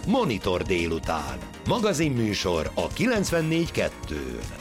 Monitor délután. Magazinműsor a 94.2-n.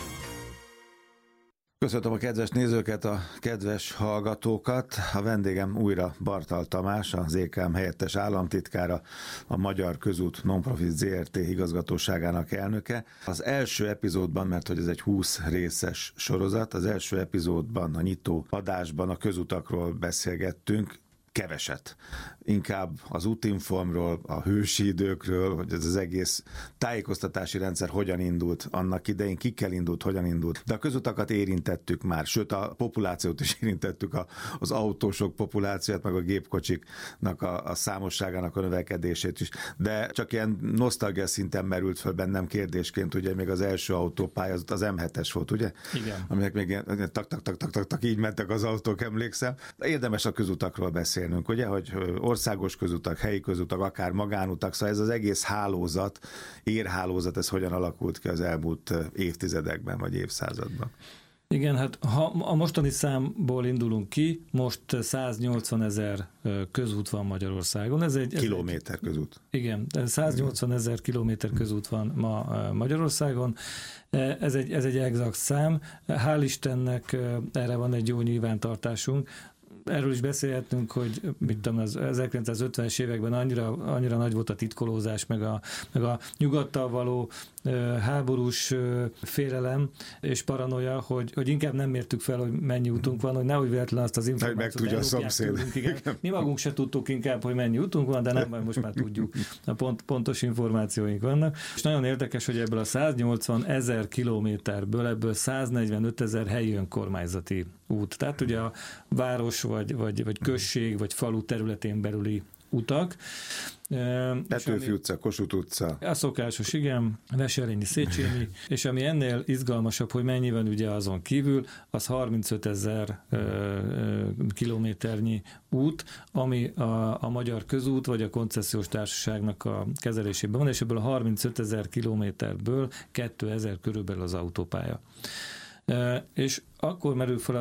Köszöntöm a kedves nézőket, a kedves hallgatókat. A vendégem újra Bartal Tamás, az EKM helyettes államtitkára, a Magyar Közút Nonprofit Zrt. Igazgatóságának elnöke. Az első epizódban, mert hogy ez egy 20 részes sorozat, az első epizódban, a nyitó adásban a közutakról beszélgettünk, keveset. Inkább az útinformról, a hősi időkről, hogy ez az egész tájékoztatási rendszer hogyan indult annak idején, kikkel indult, hogyan indult. De a közutakat érintettük már, sőt a populációt is érintettük, az autósok populációt, meg a gépkocsiknak a számosságának a növekedését is. De csak ilyen nosztalgia szinten merült föl bennem kérdésként, ugye még az első autópálya az M7-es volt, ugye? Igen. Aminek még ilyen tak, így mentek az autók, emlékszem. De érdemes a közutakról beszélnünk, ugye, hogy országos közutak, helyi közutak, akár magánutak, szóval ez az egész hálózat, érhálózat, ez hogyan alakult ki az elmúlt évtizedekben, vagy évszázadban? Igen, hát ha a mostani számból indulunk ki, most 180 000 közút van Magyarországon. Kilométer közút. Igen, 180 000 kilométer közút van ma Magyarországon. Ez egy exakt szám. Hál' Istennek erre van egy jó nyilvántartásunk. Erről is beszélhetünk, hogy mit tudom, az 1950-es években annyira nagy volt a titkolózás, meg a nyugattal való háborús félelem és paranoia, hogy inkább nem mértük fel, hogy mennyi útunk van, hogy nehogy véletlen azt az információt meg tudja a szomszéd. Mi magunk se tudtuk inkább, hogy mennyi útunk van, de nem baj, most már tudjuk. Pontos információink vannak. És nagyon érdekes, hogy ebből a 180 000 kilométerből, ebből 145 000 helyi önkormányzati út. Tehát ugye a város, vagy község, vagy falu területén belüli utak. Petőfi utca, Kossuth utca. A szokásos, igen, Veselényi, Széchenyi, és ami ennél izgalmasabb, hogy mennyi van ugye azon kívül, az 35 000 kilométernyi út, ami a Magyar Közút vagy a koncesziós társaságnak a kezelésében van, és ebből a 35 000 kilométerből 2000 körülbelül az autópálya. És akkor merül fel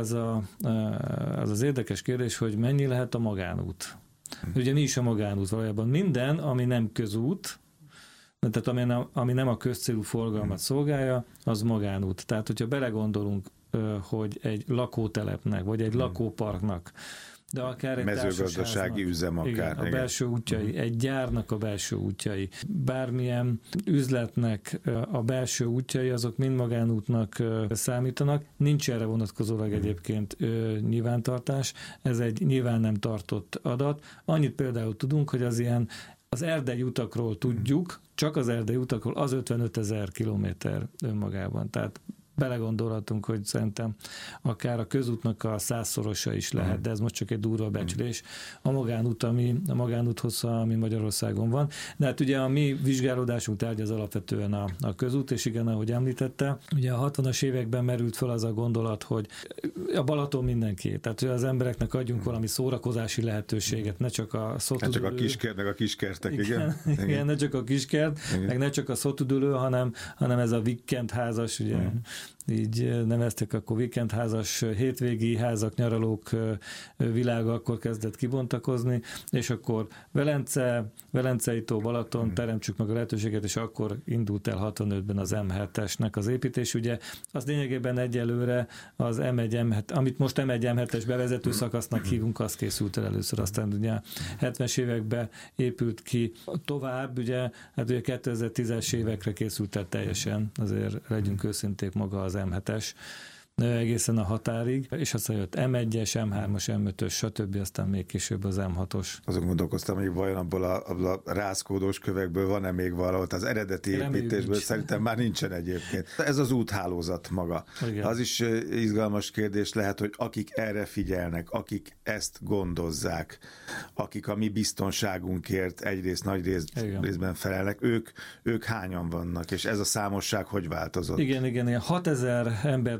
az érdekes kérdés, hogy mennyi lehet a magánút. Ugye mi is a magánút valójában? Minden, ami nem közút, tehát ami nem a közcélú forgalmat szolgálja, az magánút. Tehát, hogyha belegondolunk, hogy egy lakótelepnek, vagy egy lakóparknak, de akár egy mezőgazdasági üzem akár. Igen, a belső útjai, egy gyárnak a belső útjai, bármilyen üzletnek a belső útjai, azok mind magánútnak számítanak. Nincs erre vonatkozólag egyébként nyilvántartás, ez egy nyilván nem tartott adat. Annyit például tudunk, hogy az erdei utakról tudjuk, csak az erdei utakról az 55 000 kilométer önmagában. Tehát belegondolhatunk, hogy szerintem akár a közútnak a 100-szorosa is lehet, de ez most csak egy durva becslés. A magánút hossza, ami Magyarországon van. De hát ugye a mi vizsgálódásunk tárgya az alapvetően a közút, és igen, ahogy említette, ugye a 60-as években merült fel az a gondolat, hogy a Balaton mindenki, tehát hogy az embereknek adjunk valami szórakozási lehetőséget, ne csak a szotudülő. Ne csak a kiskert, meg a kiskertek, igen, ne csak a kiskert, meg ne csak a szotudülő, hanem ez a vikendházas, ugye, így neveztek, akkor vikendházas, hétvégi házak, nyaralók világa akkor kezdett kibontakozni, és akkor Velencei tó, Balaton, teremtsük meg a lehetőséget, és akkor indult el 65-ben az M7-esnek az építés. Ugye az lényegében egyelőre az M1, amit most M1-M7-es bevezető szakasznak hívunk, az készült el először, aztán ugye 70-es években épült ki tovább, ugye 2010-es évekre készült el teljesen, azért legyünk őszinték, maga az M7-es egészen a határig, és aztán jött M1-es, M3-as, M5-ös, stb. Aztán még később az M6-os. Azon gondolkoztam, hogy vajon abból a rázkódós kövekből van-e még valahol, az eredeti építésből szerintem már nincsen egyébként. Ez az úthálózat maga. Igen. Az is izgalmas kérdés lehet, hogy akik erre figyelnek, akik ezt gondozzák, akik a mi biztonságunkért egyrészt nagy részben felelnek, ők hányan vannak, és ez a számosság hogy változott? Igen, 6000 ember dolgozik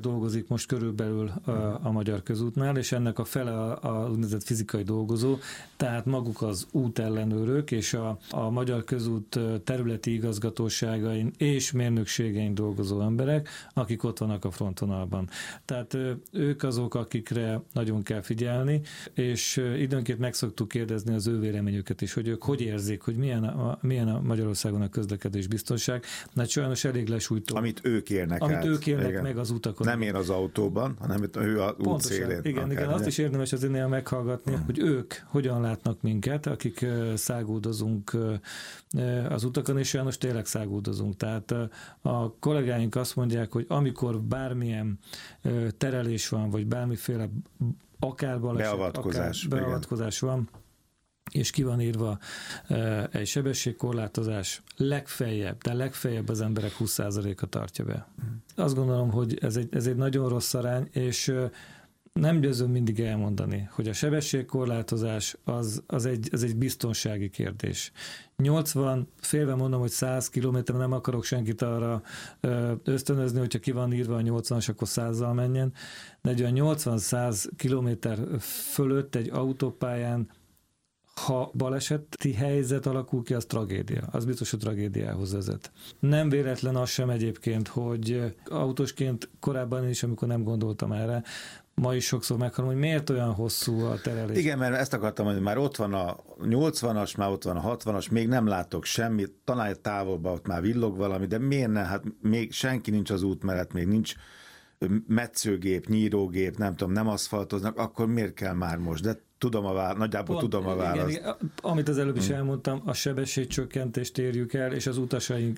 dolgozik most körülbelül a Magyar Közútnál, és ennek a fele a úgynevezett fizikai dolgozó, tehát maguk az útellenőrök és a Magyar Közút területi igazgatóságain és mérnökségein dolgozó emberek, akik ott vannak a frontvonalban. Tehát ők azok, akikre nagyon kell figyelni, és időnként meg szoktuk kérdezni az ő véleményüket is, hogy ők hogy érzik, hogy milyen a Magyarországon a közlekedés biztonság, mert sajnos elég lesújtó. Amit ők élnek meg az utakon. Nem én az autóban, hanem ő az út szélén. Igen, azt is érdemes az ennél meghallgatni, hogy ők hogyan látnak minket, akik száguldozunk az utakon, és sajnos tényleg száguldozunk. Tehát a kollégáink azt mondják, hogy amikor bármilyen terelés van, vagy bármiféle akár baleset, beavatkozás van, és ki van írva egy sebességkorlátozás, legfeljebb az emberek 20%-a tartja be. Azt gondolom, hogy ez egy nagyon rossz arány, és nem győzöm mindig elmondani, hogy a sebességkorlátozás az egy biztonsági kérdés. 80, félve mondom, hogy 100 kilométer, nem akarok senkit arra ösztönözni, hogyha ki van írva a 80-as, akkor 100-zal menjen, de egy olyan 80-100 kilométer fölött egy autópályán, ha baleseti helyzet alakul ki, az tragédia. Az biztos, hogy tragédiához vezet. Nem véletlen az sem egyébként, hogy autósként korábban is, amikor nem gondoltam erre, ma is sokszor meghallom, hogy miért olyan hosszú a terelés. Igen, mert ezt akartam mondani, már ott van a 80-as, már ott van a 60-as, még nem látok semmit, talán távolban ott már villog valami, de miért ne? Hát még senki nincs az út mellett, még nincs metszőgép, nyírógép, nem tudom, nem aszfaltoznak, akkor miért kell már most? De nagyjából tudom a választ. Igen, amit az előbb is elmondtam, a sebességcsökkentést érjük el, és az utasaink,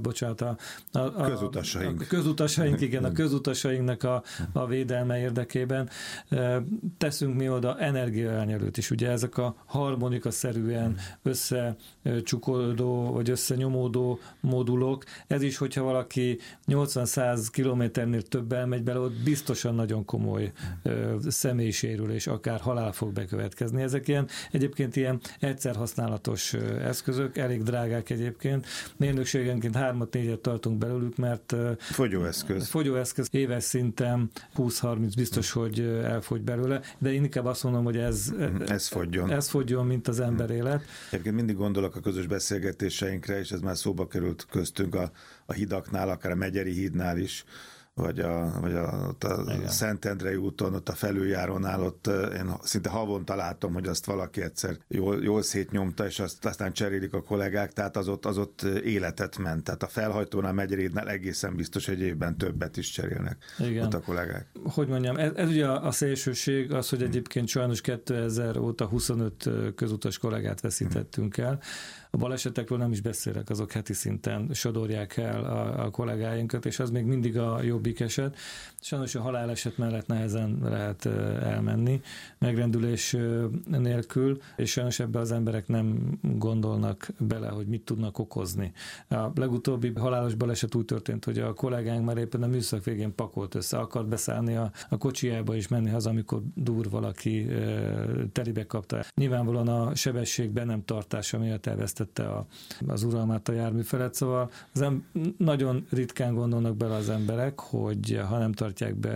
közutasaink, igen, a közutasainknak a védelme érdekében teszünk mi oda energiaelnyelőt is. Ugye ezek a harmonikaszerűen összecsukodó, vagy összenyomódó modulok, ez is, hogyha valaki 80-100 kilométernél több elmegy bele, ott biztosan nagyon komoly személysérülés, akár halál fog bekövetkezni. Ezek egyébként ilyen egyszer használatos eszközök, elég drágák egyébként. Mérnökségenként 3-4-et tartunk belőlük, mert fogyóeszköz éves szinten 20-30 biztos, hogy elfogy belőle, de én inkább azt mondom, hogy ez fogjon, mint az ember élet. Egyébként mindig gondolok a közös beszélgetéseinkre, és ez már szóba került köztünk a hidaknál, akár a Megyeri hídnál is, vagy a Szentendrei úton, ott a felüljárónál, ott én szinte havonta látom, hogy azt valaki egyszer jól szétnyomta, és aztán cserélik a kollégák, tehát az ott életet ment. Tehát a felhajtónál, Megyerinél egészen biztos, hogy évben többet is cserélnek ott a kollégák. Hogy mondjam, ez ugye a szélsőség, az, hogy egyébként sajnos 2000 óta 25 közutas kollégát veszítettünk el. A balesetekről nem is beszélek, azok heti szinten sodorják el a kollégáinkat, és az még mindig a jobbik eset. Sajnos a haláleset mellett nehezen lehet elmenni, megrendülés nélkül, és sajnos ebbe az emberek nem gondolnak bele, hogy mit tudnak okozni. A legutóbbi halálos baleset úgy történt, hogy a kollégánk már éppen a műszak végén pakolt össze, akart beszállni a kocsijába és menni haza, amikor dur valaki telibe kapta. Nyilvánvalóan a sebesség be nem tartása miatt elvesztette az uralmát a jármű felett, szóval nagyon ritkán gondolnak bele az emberek, hogy ha nem tartják be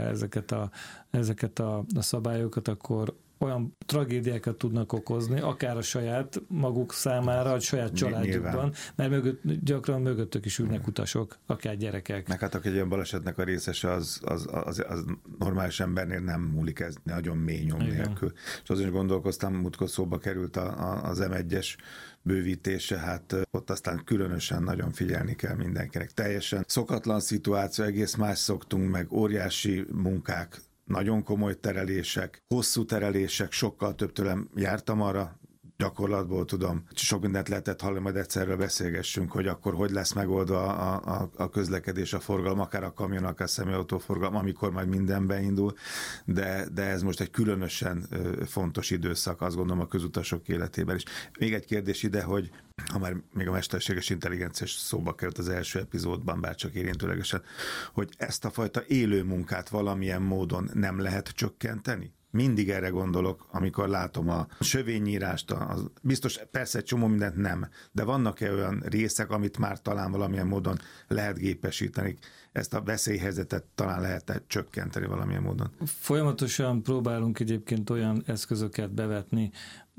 ezeket a szabályokat, akkor olyan tragédiákat tudnak okozni, akár a saját maguk számára, a saját családjukban, mert gyakran mögöttük is ülnek utasok, akár gyerekek. Meg hát egy ilyen balesetnek a részese az normális embernél nem múlik, ez nagyon mély nyom nélkül. És azon is gondolkoztam, múltkor szóba került az M1-es bővítése, hát ott aztán különösen nagyon figyelni kell mindenkinek. Teljesen szokatlan szituáció, egész más szoktunk, meg óriási munkák, nagyon komoly terelések, hosszú terelések, sokkal több tőlem jártam arra, gyakorlatból tudom, sok mindent lehetett hallani, majd egyszerre beszélgessünk, hogy akkor hogy lesz megoldva a közlekedés, a forgalom, akár a kamion, akár a személyautóforgalom, amikor majd minden beindul, de ez most egy különösen fontos időszak, azt gondolom a közutasok életében is. Még egy kérdés ide, hogy ha már még a mesterséges intelligencia szóba került az első epizódban, bár csak érintőlegesen, hogy ezt a fajta élő munkát valamilyen módon nem lehet csökkenteni? mindig erre gondolok, amikor látom a sövényírást, biztos persze egy csomó mindent nem, de vannak-e olyan részek, amit már talán valamilyen módon lehet gépesíteni, ezt a veszélyhelyzetet talán lehet csökkenteni valamilyen módon? Folyamatosan próbálunk egyébként olyan eszközöket bevetni,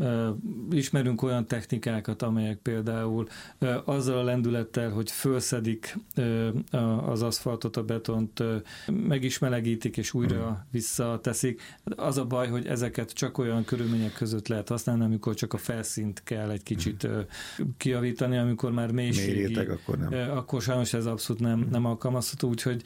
ismerünk olyan technikákat, amelyek például azzal a lendülettel, hogy fölszedik az aszfaltot, a betont, meg is melegítik és újra visszateszik. Az a baj, hogy ezeket csak olyan körülmények között lehet használni, amikor csak a felszínt kell egy kicsit kijavítani, amikor már mélységi, akkor sajnos ez abszolút nem alkalmazható, úgyhogy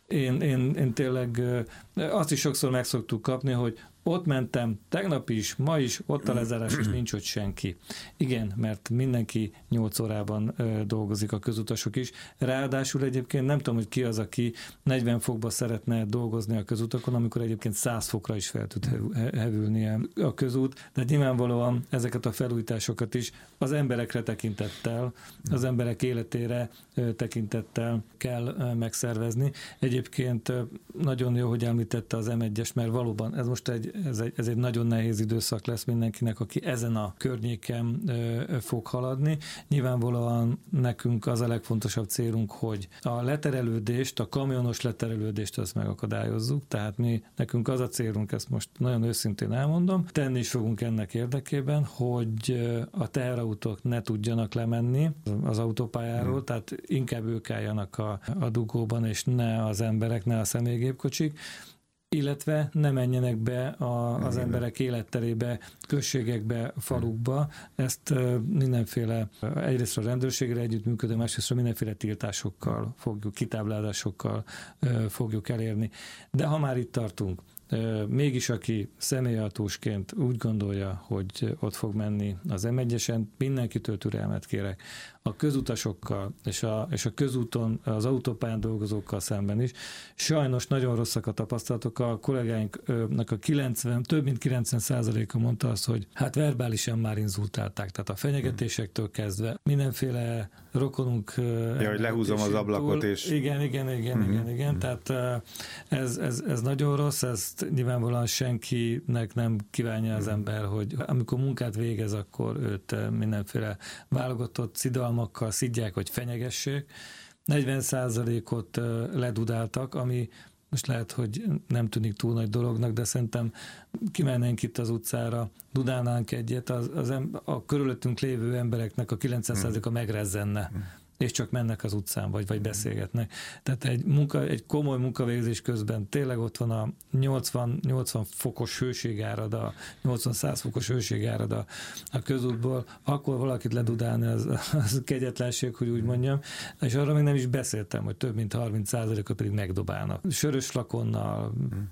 én tényleg azt is sokszor meg szoktuk kapni, hogy ott mentem, tegnap is, ma is, ott a lezárás, és nincs ott senki. Igen, mert mindenki 8 órában dolgozik, a közutasok is. Ráadásul egyébként nem tudom, hogy ki az, aki 40 fokba szeretne dolgozni a közutakon, amikor egyébként 100 fokra is fel tud hevülni a közút, de nyilvánvalóan ezeket a felújításokat is az emberekre tekintettel, az emberek életére tekintettel kell megszervezni. Egyébként nagyon jó, hogy említette az M1-es, mert valóban ez most ez egy nagyon nehéz időszak lesz mindenkinek, aki ezen a környéken fog haladni. Nyilvánvalóan nekünk az a legfontosabb célunk, hogy a leterelődést, a kamionos leterelődést azt megakadályozzuk, tehát nekünk az a célunk, ezt most nagyon őszintén elmondom, tenni is fogunk ennek érdekében, hogy a teherautók ne tudjanak lemenni az autópályáról, tehát inkább ők álljanak a dugóban, és ne az emberek, ne a személygépkocsik, illetve ne menjenek be az emberek életterébe, községekbe, falukba. Ezt mindenféle, egyrészt a rendőrségre együttműködő, másrészt mindenféle tiltásokkal fogjuk, kitáblázásokkal fogjuk elérni. De ha már itt tartunk, mégis aki személyautósként úgy gondolja, hogy ott fog menni az M1-esen, mindenkitől türelmet kérek. A közutasokkal és a közúton, az autópályán dolgozókkal szemben is. Sajnos nagyon rosszak a tapasztalatok. A kollégáinknak több mint 90%-a mondta azt, hogy hát verbálisan már inzultálták, tehát a fenyegetésektől kezdve mindenféle rokonunk... hogy lehúzom az ablakot, és... Igen. Tehát ez nagyon rossz, ezt nyilvánvalóan senkinek nem kívánja az ember, hogy amikor munkát végez, akkor őt mindenféle válogatott szidalmakkal szidják, hogy fenyegessék. 40%-ot ledudáltak, ami most lehet, hogy nem tűnik túl nagy dolognak, de szerintem kimennénk itt az utcára, dudálnánk egyet, a körülöttünk lévő embereknek a 90%-a megrezzenne, és csak mennek az utcán, vagy beszélgetnek. Tehát egy komoly munkavégzés közben tényleg ott van a 80 fokos hőségárad, 80-100 fokos hőségárad a közútból, akkor valakit ledudálni az kegyetlenség, hogy úgy mondjam, és arra még nem is beszéltem, hogy több mint 30%-ot pedig megdobálnak. Sörös flakonnal,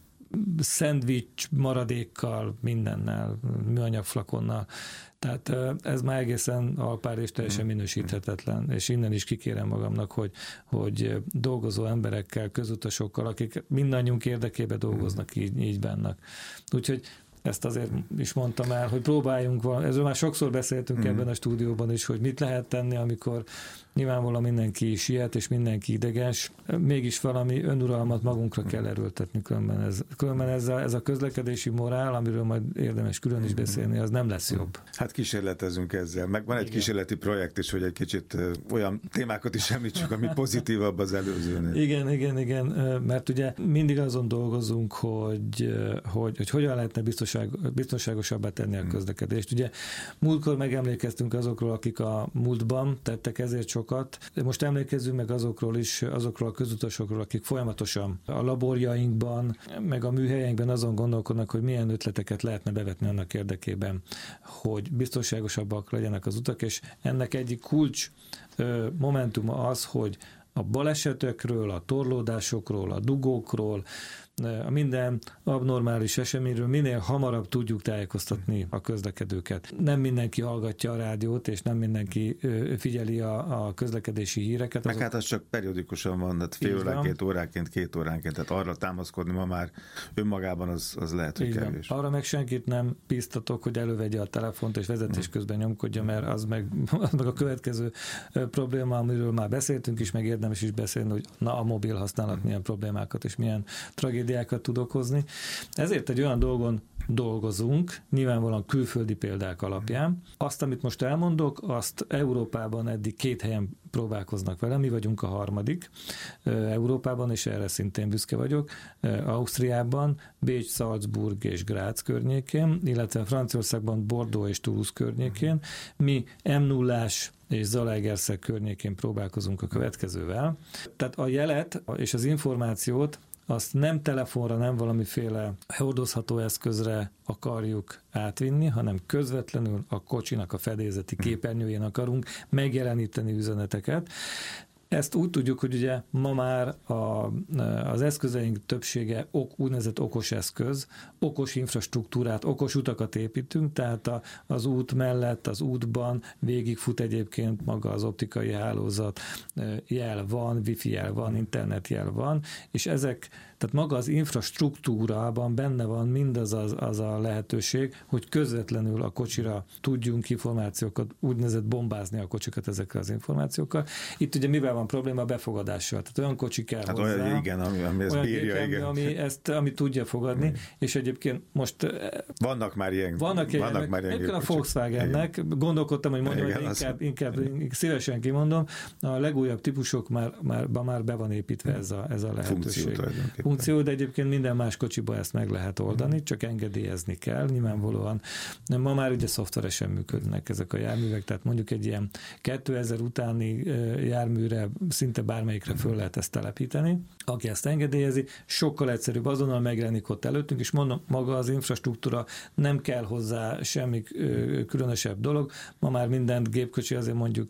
szendvics maradékkal, mindennel, műanyag flakonnal. Tehát ez már egészen alpár és teljesen minősíthetetlen, és innen is kikérem magamnak, hogy dolgozó emberekkel, közutasokkal, akik mindannyiunk érdekében dolgoznak, így bennek. Úgyhogy ezt azért is mondtam el, hogy próbáljunk ezről már sokszor beszéltünk ebben a stúdióban is, hogy mit lehet tenni, amikor nyilvánvalóan mindenki siet, és mindenki ideges, mégis valami önuralmat magunkra kell erőltetni, különben ez a közlekedési morál, amiről majd érdemes külön is beszélni, az nem lesz jobb. Hát kísérletezünk ezzel, meg van egy kísérleti projekt is, hogy egy kicsit olyan témákat is említsük, ami pozitívabb az előzőnél. Igen, mert ugye mindig azon dolgozunk, hogy hogyan lehetne biztonságosabbá tenni a közlekedést. Ugye múltkor megemlékeztünk azokról, akik a múltban tettek ezért sokat. Most emlékezzünk meg azokról a közutasokról, akik folyamatosan a laborjainkban, meg a műhelyeinkben azon gondolkodnak, hogy milyen ötleteket lehetne bevetni annak érdekében, hogy biztonságosabbak legyenek az utak, és ennek egyik kulcs momentuma az, hogy a balesetekről, a torlódásokról, a dugókról, a minden abnormális eseményről minél hamarabb tudjuk tájékoztatni a közlekedőket. Nem mindenki hallgatja a rádiót, és nem mindenki figyeli a közlekedési híreket. Meg hát az csak periódikusan van, tehát fél óránként, óránként, 2 óránként, tehát arra támaszkodni ma már önmagában az lehet, hogy kevés. Arra meg senkit nem bíztatok, hogy elővegye a telefont és vezetés közben nyomkodja, mert az meg a következő probléma, amiről már beszéltünk is, meg érdemes is beszélni, hogy a mobil használat milyen problémákat és milyen tragédiákat tud okozni. Ezért egy olyan dolgon dolgozunk, nyilvánvalóan külföldi példák alapján. Azt, amit most elmondok, azt Európában eddig 2 helyen próbálkoznak vele, mi vagyunk a 3. Európában, és erre szintén büszke vagyok, Ausztriában, Bécs, Salzburg és Grác környékén, illetve Franciaországban Bordeaux és Toulouse környékén. Mi M0-ás és Zalaegerszeg környékén próbálkozunk a következővel. Tehát a jelet és az információt azt nem telefonra, nem valamiféle hordozható eszközre akarjuk átvinni, hanem közvetlenül a kocsinak a fedélzeti képernyőjén akarunk megjeleníteni üzeneteket. Ezt úgy tudjuk, hogy ugye ma már az eszközeink többsége úgynevezett okos eszköz, okos infrastruktúrát, okos utakat építünk, tehát az út mellett, az útban végigfut egyébként maga az optikai hálózat, jel van, wifi jel van, internetjel van, és ezek, tehát maga az infrastruktúrában benne van mindaz az a lehetőség, hogy közvetlenül a kocsira tudjunk információkat, úgynevezett bombázni a kocsikat ezekkel az információkkal. Itt ugye mivel van probléma? A befogadással. Tehát olyan kocsi kell hozzá. Olyan, igen, ami ezt bírja, igen. Ami tudja fogadni, és egyébként most vannak már ilyen a Volkswagennek, gondolkodtam, hogy mondjam, hogy inkább szívesen kimondom, a legújabb típusok már be van építve ez a lehetőség. Funkció, de egyébként minden más kocsiba ezt meg lehet oldani, csak engedélyezni kell, nyilvánvalóan. Ma már ugye szoftveresen működnek ezek a járművek, tehát mondjuk egy ilyen 2000 utáni járműre szinte bármelyikre föl lehet ezt telepíteni. Aki ezt engedélyezi, sokkal egyszerűbb, azonnal megjelenik ott előttünk, és mondom, maga az infrastruktúra, nem kell hozzá semmi különösebb dolog. Ma már minden gépkocsi azért mondjuk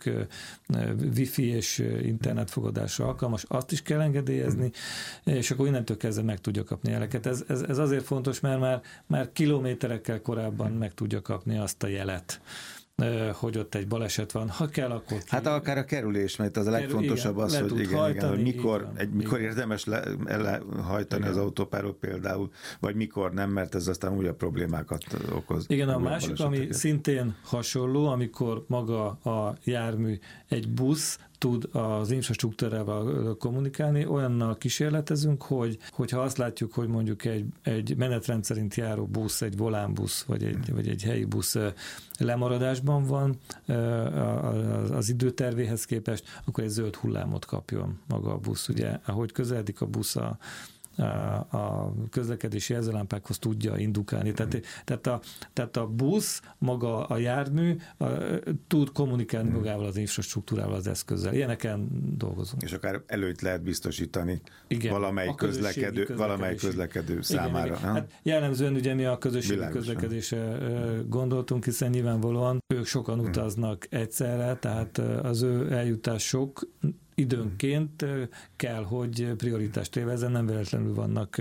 wifi és internetfogadásra alkalmas, azt is kell engedélyezni, és akkor innentől kezdve meg tudja kapni jeleket. Ez azért fontos, mert már kilométerekkel korábban meg tudja kapni azt a jelet, hogy ott egy baleset van. Ha kell, akkor hát akár a kerülés, mert az a legfontosabb az, hogy hajtani, hogy mikor érdemes lehajtani az autópáról például, vagy mikor nem, mert ez aztán újabb problémákat okoz. Igen, a másik, ami szintén hasonló, amikor maga a jármű, egy busz tud az infrastruktúrával kommunikálni, olyannal kísérletezünk, hogyha azt látjuk, hogy mondjuk egy menetrend szerint járó busz, egy volánbusz, vagy egy helyi busz lemaradásban van az időtervéhez képest, akkor egy zöld hullámot kapjon maga a busz. Ugye, ahogy közeledik a busz a közlekedési jelzőlámpákhoz tudja indukálni. Tehát a busz, maga a jármű tud kommunikálni magával az infrastruktúrával, az eszközzel. Ilyeneken dolgozunk. És akár előtt lehet biztosítani valamelyik közlekedő számára. Igen. Hát jellemzően ugye mi a közösségi közlekedésre gondoltunk, hiszen nyilvánvalóan ők sokan utaznak egyszerre, tehát az ő eljutások időnként kell, hogy prioritást élvezzen, nem véletlenül vannak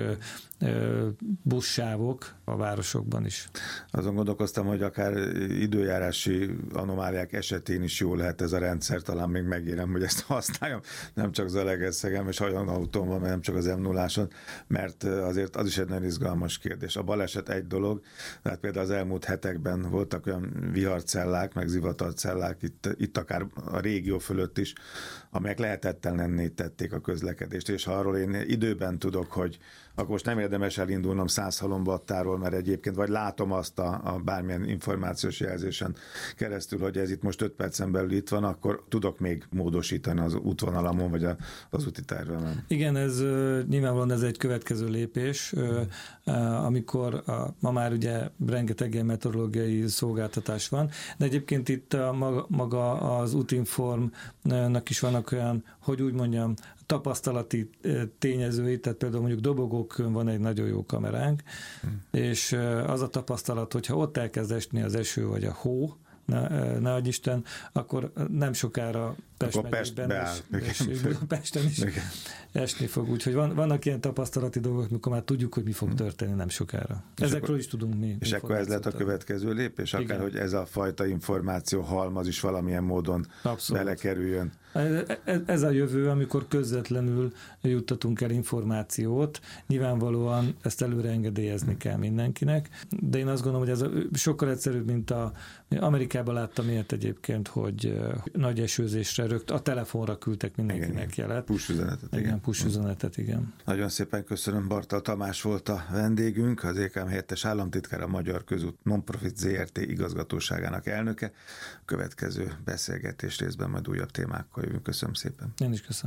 buszsávok a városokban is. Azon gondolkoztam, hogy akár időjárási anomáliák esetén is jó lehet ez a rendszer, talán még megérem, hogy ezt használjam, nem csak Zalaegerszegen, és olyan autón van, nem csak az M0-áson, mert azért az is egy nagyon izgalmas kérdés. A baleset egy dolog, tehát például az elmúlt hetekben voltak olyan viharcellák, meg zivatarcellák, itt akár a régió fölött is, amelyek lehetetlenné tették a közlekedést, és ha arról én időben tudok, hogy akkor most nem érdemes elindulnom 100 halombattáról, mert egyébként vagy látom azt a bármilyen információs jelzésen keresztül, hogy ez itt most 5 percen belül itt van, akkor tudok még módosítani az útvonalamon, vagy az úti tervemen. Igen, ez nyilvánvalóan ez egy következő lépés, amikor ma már ugye rengeteg ilyen meteorológiai szolgáltatás van, de egyébként itt maga az Útinformnak is vannak olyan, hogy úgy mondjam, tapasztalati tényezői, tehát például mondjuk dobogókön van egy nagyon jó kameránk, és az a tapasztalat, hogyha ott elkezd esni az eső vagy a hó, ne adj Isten, akkor nem sokára Pesten is esni fog. Úgyhogy vannak ilyen tapasztalati dolgok, amikor már tudjuk, hogy mi fog történni nem sokára. Ezekről is tudunk mi. És akkor ez lehet a következő lépés? Akár, hogy ez a fajta információ halmaz is valamilyen módon belekerüljön. Ez a jövő, amikor közvetlenül juttatunk el információt. Nyilvánvalóan ezt előre engedélyezni kell mindenkinek, de én azt gondolom, hogy ez sokkal egyszerűbb, mint Amerikában láttam ilyet egyébként, hogy nagy esőzésre a telefonra küldtek mindenkinek jelet. Push üzenetet. Igen, push üzenetet, igen. Nagyon szépen köszönöm, Bartal Tamás volt a vendégünk, az EKM helyettes államtitkár, a Magyar Közút Nonprofit ZRT igazgatóságának elnöke. A következő beszélgetés részben majd újabb témákkal jövünk. Köszönöm szépen. Én is köszönöm.